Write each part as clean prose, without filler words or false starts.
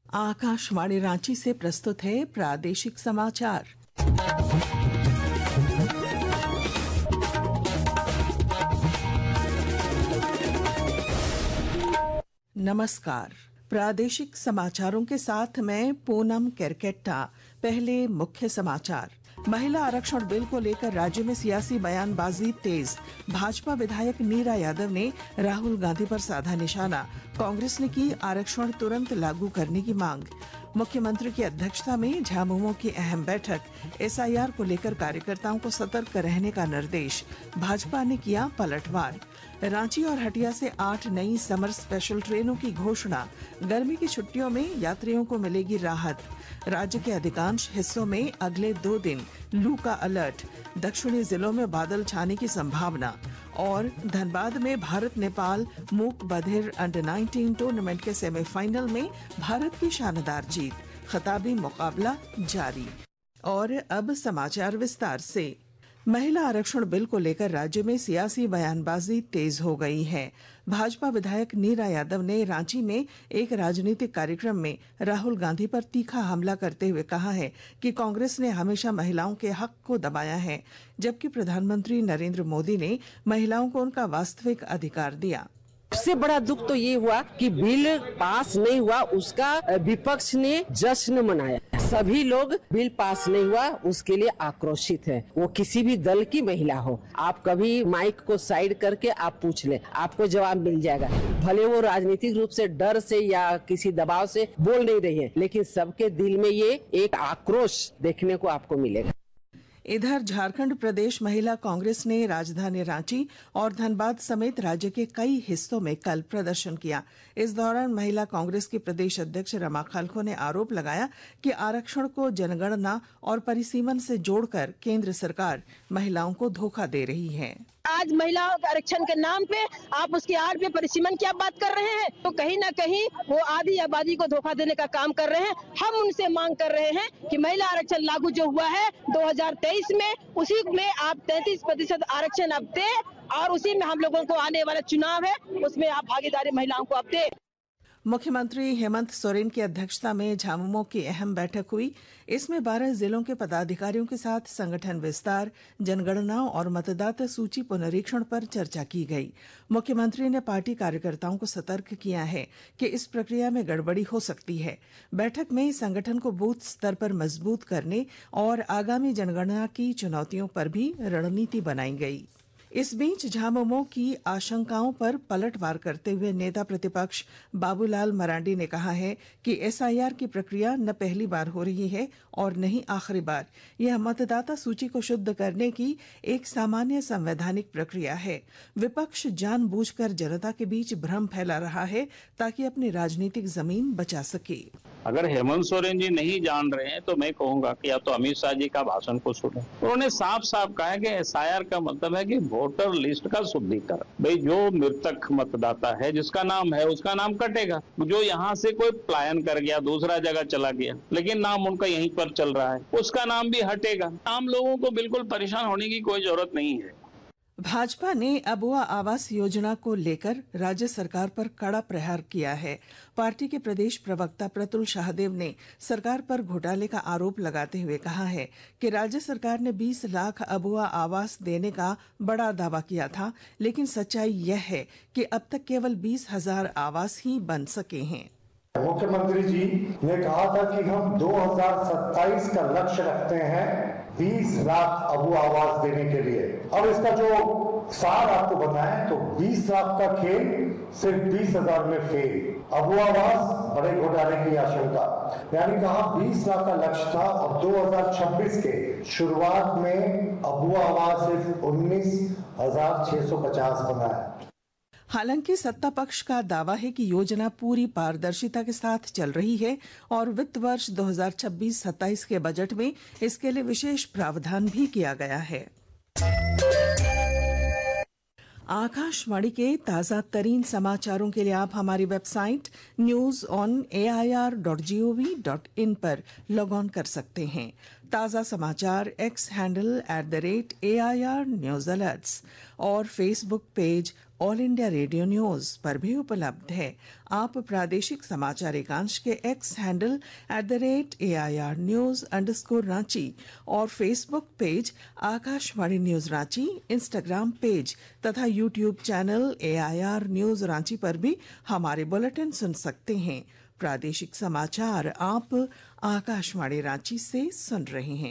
आकाशवाणी रांची से प्रस्तुत है प्रादेशिक समाचार। नमस्कार, प्रादेशिक समाचारों के साथ मैं पूनम केरकेट्टा। पहले मुख्य समाचार। महिला आरक्षण बिल को लेकर राज्य में सियासी बयानबाजी तेज। भाजपा विधायक नीरा यादव ने राहुल गांधी पर साधा निशाना। कांग्रेस ने की आरक्षण तुरंत लागू करने की मांग। मुख्यमंत्री की अध्यक्षता में झामुमो की अहम बैठक। एसआईआर को लेकर कार्यकर्ताओं को सतर्क रहने का निर्देश। भाजपा ने किया पलटवार। रांची और हटिया से 8 नई समर स्पेशल ट्रेनों की घोषणा। गर्मी की छुट्टियों में यात्रियों को मिलेगी राहत। राज्य के अधिकांश हिस्सों में अगले 2 दिन लू का अलर्ट। दक्षिणी जिलों में बादल छाने की संभावना। और धनबाद में भारत नेपाल मूक बधिर अंडर-19 टूर्नामेंट के सेमीफाइनल में भारत की शानदार जीत। खिताबी मुकाबला जारी। और अब समाचार विस्तार से। महिला आरक्षण बिल को लेकर राज्य में सियासी बयानबाजी तेज हो गई है। भाजपा विधायक नीरा यादव ने रांची में एक राजनीतिक कार्यक्रम में राहुल गांधी पर तीखा हमला करते हुए कहा है कि कांग्रेस ने हमेशा महिलाओं के हक को दबाया है, जबकि प्रधानमंत्री नरेंद्र मोदी ने महिलाओं को उनका वास्तविक अधिकार दिया। सबसे बड़ा दुख तो ये हुआ कि बिल पास नहीं हुआ, उसका विपक्ष ने जश्न मनाया। सभी लोग बिल पास नहीं हुआ उसके लिए आक्रोशित है। वो किसी भी दल की महिला हो, आप कभी माइक को साइड करके आप पूछ ले, आपको जवाब मिल जाएगा। भले वो राजनीतिक रूप से डर से या किसी दबाव से बोल नहीं रही है, लेकिन सबके दिल में ये एक आक्रोश देखने को आपको मिलेगा। इधर झारखंड प्रदेश महिला कांग्रेस ने राजधानी रांची और धनबाद समेत राज्य के कई हिस्सों में कल प्रदर्शन किया। इस दौरान महिला कांग्रेस की प्रदेश अध्यक्ष रमा खालखो ने आरोप लगाया कि आरक्षण को जनगणना और परिसीमन से जोड़कर केंद्र सरकार महिलाओं को धोखा दे रही है। आज महिलाओं के आरक्षण के नाम पे आप उसकी आड़ पे परिसीमन की आप बात कर रहे हैं, तो कहीं ना कहीं वो आधी आबादी को धोखा देने का काम कर रहे हैं। हम उनसे मांग कर रहे हैं कि महिला आरक्षण लागू जो हुआ है 2023 में, उसी में आप 33% आरक्षण आप दे और उसी में हम लोगों को आने वाला चुनाव है उसमें आप भागीदारी महिलाओं को आप दे। मुख्यमंत्री हेमंत सोरेन की अध्यक्षता में झामुमो की अहम बैठक हुई। इसमें 12 जिलों के पदाधिकारियों के साथ संगठन विस्तार, जनगणना और मतदाता सूची पुनरीक्षण पर चर्चा की गई। मुख्यमंत्री ने पार्टी कार्यकर्ताओं को सतर्क किया है कि इस प्रक्रिया में गड़बड़ी हो सकती है। बैठक में संगठन को बूथ स्तर पर मजबूत करने और आगामी जनगणना की चुनौतियों पर भी रणनीति बनाई गई। इस बीच झामुमो की आशंकाओं पर पलटवार करते हुए नेता प्रतिपक्ष बाबूलाल मरांडी ने कहा है कि एसआईआर की प्रक्रिया न पहली बार हो रही है और न ही आखिरी बार। यह मतदाता सूची को शुद्ध करने की एक सामान्य संवैधानिक प्रक्रिया है। विपक्ष जानबूझकर जनता के बीच भ्रम फैला रहा है ताकि अपनी राजनीतिक जमीन बचा सके। अगर हेमंत सोरेन जी नहीं जान रहे हैं तो मैं कहूंगा कि या तो अमित शाह जी का भाषण को सुने। उन्होंने साफ साफ कहा है कि एसआईआर का मतलब है कि वोटर लिस्ट का शुद्धिकरण। भाई जो मृतक मतदाता है जिसका नाम है उसका नाम कटेगा, जो यहाँ से कोई पलायन कर गया दूसरा जगह चला गया लेकिन नाम उनका यहीं पर चल रहा है उसका नाम भी हटेगा। आम लोगों को बिल्कुल परेशान होने की कोई जरूरत नहीं है। भाजपा ने अबुआ आवास योजना को लेकर राज्य सरकार पर कड़ा प्रहार किया है। पार्टी के प्रदेश प्रवक्ता प्रतुल शाहदेव ने सरकार पर घोटाले का आरोप लगाते हुए कहा है कि राज्य सरकार ने 20 लाख अबुआ आवास देने का बड़ा दावा किया था, लेकिन सच्चाई यह है कि अब तक केवल 20,000 आवास ही बन सके हैं। मुख्यमंत्री जी ने कहा था कि हम 2027 का लक्ष्य रखते हैं 20 लाख अबुआ आवास देने के लिए। अब इसका जो सार आपको बताएं तो 20 लाख का खेल सिर्फ 20,000 में फेल। अबुआ आवास बड़े घोटाले की आशंका, यानी कहा 20 लाख का लक्ष्य था और 2026 के शुरुआत में अबुआ आवास सिर्फ 19,650 बना है। हालांकि सत्ता पक्ष का दावा है कि योजना पूरी पारदर्शिता के साथ चल रही है और वित्त वर्ष 2026-27 के बजट में इसके लिए विशेष प्रावधान भी किया गया है। आकाशवाणी के ताजा तरीन समाचारों के लिए आप हमारी वेबसाइट newsonair.gov.in पर लॉग ऑन कर सकते हैं। ताजा समाचार X handle @AIR News Alerts और Facebook page all India radio news पर भी उपलब्ध है। आप प्रादेशिक समाचार एकांश के X handle @AIR News _ Ranchi और Facebook page Akashvani news Ranchi, Instagram page तथा YouTube channel AIR news Ranchi पर भी हमारे बुलेटिन सुन सकते हैं। प्रादेशिक समाचार आप आकाशवाणी रांची से सुन रहे हैं।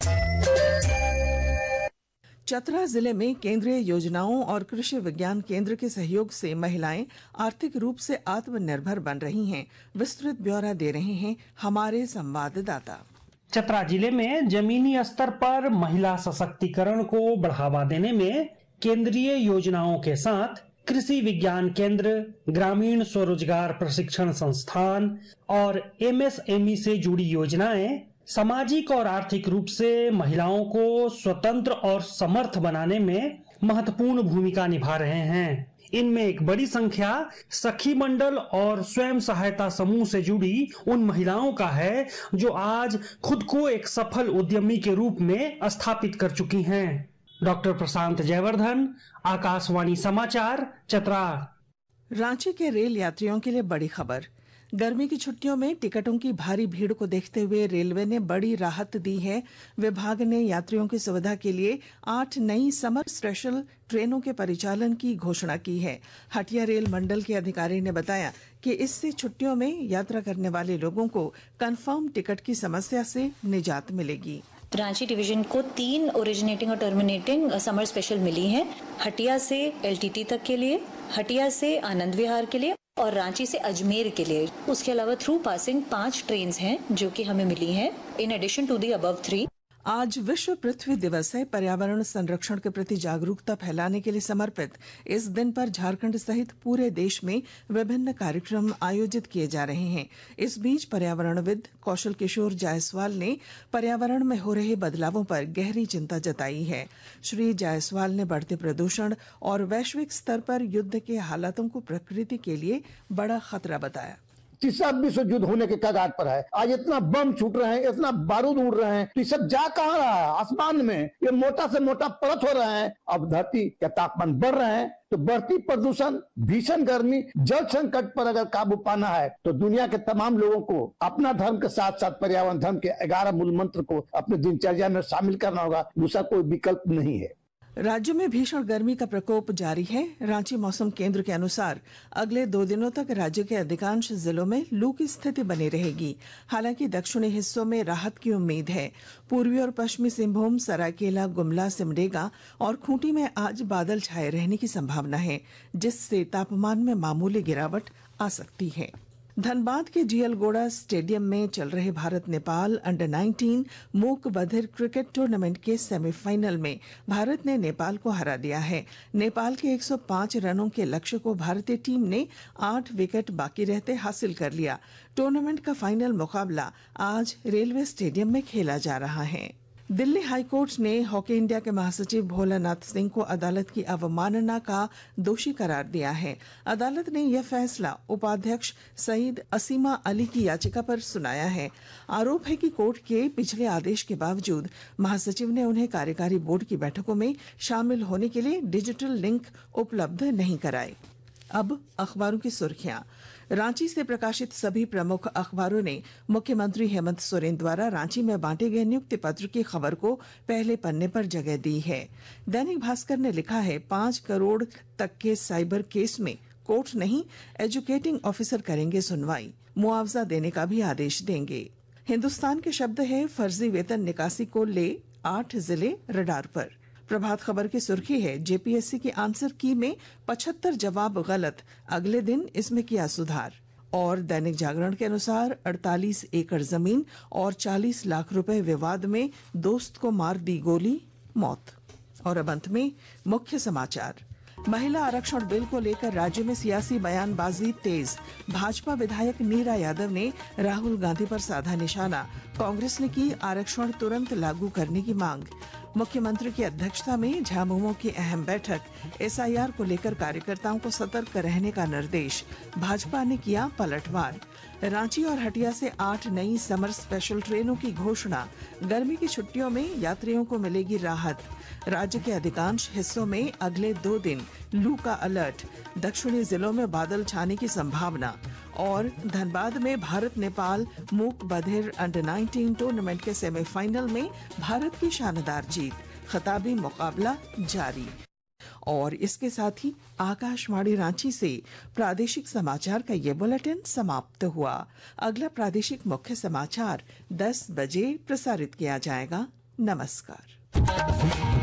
चतरा जिले में केंद्रीय योजनाओं और कृषि विज्ञान केंद्र के सहयोग से महिलाएं आर्थिक रूप से आत्मनिर्भर बन रही हैं। विस्तृत ब्यौरा दे रहे हैं हमारे संवाददाता। चतरा जिले में जमीनी स्तर पर महिला सशक्तिकरण को बढ़ावा देने में केंद्रीय योजनाओं के साथ कृषि विज्ञान केंद्र, ग्रामीण स्वरोजगार प्रशिक्षण संस्थान और MSME से जुड़ी योजनाएं सामाजिक और आर्थिक रूप से महिलाओं को स्वतंत्र और समर्थ बनाने में महत्वपूर्ण भूमिका निभा रहे हैं। इनमें एक बड़ी संख्या सखी मंडल और स्वयं सहायता समूह से जुड़ी उन महिलाओं का है जो आज खुद को एक सफल उद्यमी के रूप में स्थापित कर चुकी हैं। डॉक्टर प्रशांत जयवर्धन, आकाशवाणी समाचार, चतरा। रांची के रेल यात्रियों के लिए बड़ी खबर। गर्मी की छुट्टियों में टिकटों की भारी भीड़ को देखते हुए रेलवे ने बड़ी राहत दी है। विभाग ने यात्रियों की सुविधा के लिए 8 नई समर स्पेशल ट्रेनों के परिचालन की घोषणा की है। हटिया रेल मंडल के अधिकारी ने बताया कि इससे छुट्टियों में यात्रा करने वाले लोगों को कंफर्म टिकट की समस्या से निजात मिलेगी। रांची डिवीजन को 3 ओरिजिनेटिंग और टर्मिनेटिंग समर स्पेशल मिली हैं। हटिया से LTT तक के लिए, हटिया से आनंद विहार के लिए और रांची से अजमेर के लिए। उसके अलावा थ्रू पासिंग 5 ट्रेन हैं जो कि हमें मिली हैं in addition to the above 3। आज विश्व पृथ्वी दिवस है। पर्यावरण संरक्षण के प्रति जागरूकता फैलाने के लिए समर्पित इस दिन पर झारखंड सहित पूरे देश में विभिन्न कार्यक्रम आयोजित किए जा रहे हैं। इस बीच पर्यावरणविद कौशल किशोर जायसवाल ने पर्यावरण में हो रहे बदलावों पर गहरी चिंता जताई है। श्री जायसवाल ने बढ़ते प्रदूषण और वैश्विक स्तर पर युद्ध के हालातों को प्रकृति के लिए बड़ा खतरा बताया। तीसरा विश्व युद्ध होने के कगार पर है। आज इतना बम छूट रहे हैं, इतना बारूद उड़ रहे हैं, तो ये सब जा कहाँ रहा है? आसमान में ये मोटा से मोटा परत हो रहा है। अब धरती का तापमान बढ़ रहा है तो बढ़ती प्रदूषण, भीषण गर्मी, जल संकट पर अगर काबू पाना है तो दुनिया के तमाम लोगों को अपना धर्म के साथ साथ पर्यावरण धर्म के 11 मूल मंत्र को अपनी दिनचर्या में शामिल करना होगा। दूसरा कोई विकल्प नहीं है। राज्य में भीषण गर्मी का प्रकोप जारी है। रांची मौसम केंद्र के अनुसार अगले 2 दिनों तक राज्य के अधिकांश जिलों में लू की स्थिति बनी रहेगी। हालांकि दक्षिणी हिस्सों में राहत की उम्मीद है। पूर्वी और पश्चिमी सिंहभूम, सरायकेला, गुमला, सिमडेगा और खूंटी में आज बादल छाए रहने की संभावना है, जिससे तापमान में मामूली गिरावट आ सकती है। धनबाद के GL गोड़ा स्टेडियम में चल रहे भारत नेपाल अंडर-19 मूक बधिर क्रिकेट टूर्नामेंट के सेमीफाइनल में भारत ने नेपाल को हरा दिया है। नेपाल के 105 रनों के लक्ष्य को भारतीय टीम ने 8 विकेट बाकी रहते हासिल कर लिया। टूर्नामेंट का फाइनल मुकाबला आज रेलवे स्टेडियम में खेला जा रहा है। दिल्ली हाईकोर्ट ने हॉकी इंडिया के महासचिव भोलानाथ सिंह को अदालत की अवमानना का दोषी करार दिया है। अदालत ने यह फैसला उपाध्यक्ष सईद असीमा अली की याचिका पर सुनाया है। आरोप है कि कोर्ट के पिछले आदेश के बावजूद महासचिव ने उन्हें कार्यकारी बोर्ड की बैठकों में शामिल होने के लिए डिजिटल लिंक उपलब्ध नहीं कराए। अब अखबारों की सुर्खियां। रांची से प्रकाशित सभी प्रमुख अखबारों ने मुख्यमंत्री हेमंत सोरेन द्वारा रांची में बांटे गए नियुक्ति पत्र की खबर को पहले पन्ने पर जगह दी है। दैनिक भास्कर ने लिखा है 5 करोड़ तक के साइबर केस में कोर्ट नहीं, एजुकेटिंग ऑफिसर करेंगे सुनवाई, मुआवजा देने का भी आदेश देंगे। हिंदुस्तान के शब्द है फर्जी वेतन निकासी को ले 8 जिले रडार पर। प्रभात खबर की सुर्खी है JPSC की आंसर की में 75 जवाब गलत, अगले दिन इसमें किया सुधार। और दैनिक जागरण के अनुसार 48 एकड़ जमीन और 40 लाख रुपए विवाद में दोस्त को मार दी गोली, मौत। और अब अंत में मुख्य समाचार। महिला आरक्षण बिल को लेकर राज्य में सियासी बयानबाजी तेज। भाजपा विधायक नीरा यादव ने राहुल गांधी पर साधा निशाना। कांग्रेस ने की आरक्षण तुरंत लागू करने की मांग। मुख्यमंत्री की अध्यक्षता में झामुमो की अहम बैठक। SIR को लेकर कार्यकर्ताओं को सतर्क रहने का निर्देश। भाजपा ने किया पलटवार। रांची और हटिया से 8 नई समर स्पेशल ट्रेनों की घोषणा। गर्मी की छुट्टियों में यात्रियों को मिलेगी राहत। राज्य के अधिकांश हिस्सों में अगले 2 दिन लू का अलर्ट। दक्षिणी जिलों में बादल छाने की संभावना। और धनबाद में भारत नेपाल मूक बधिर अंडर-19 टूर्नामेंट के सेमीफाइनल में भारत की शानदार जीत। खिताबी मुकाबला जारी। और इसके साथ ही आकाशवाणी रांची से प्रादेशिक समाचार का ये बुलेटिन समाप्त हुआ। अगला प्रादेशिक मुख्य समाचार 10 बजे प्रसारित किया जाएगा। नमस्कार।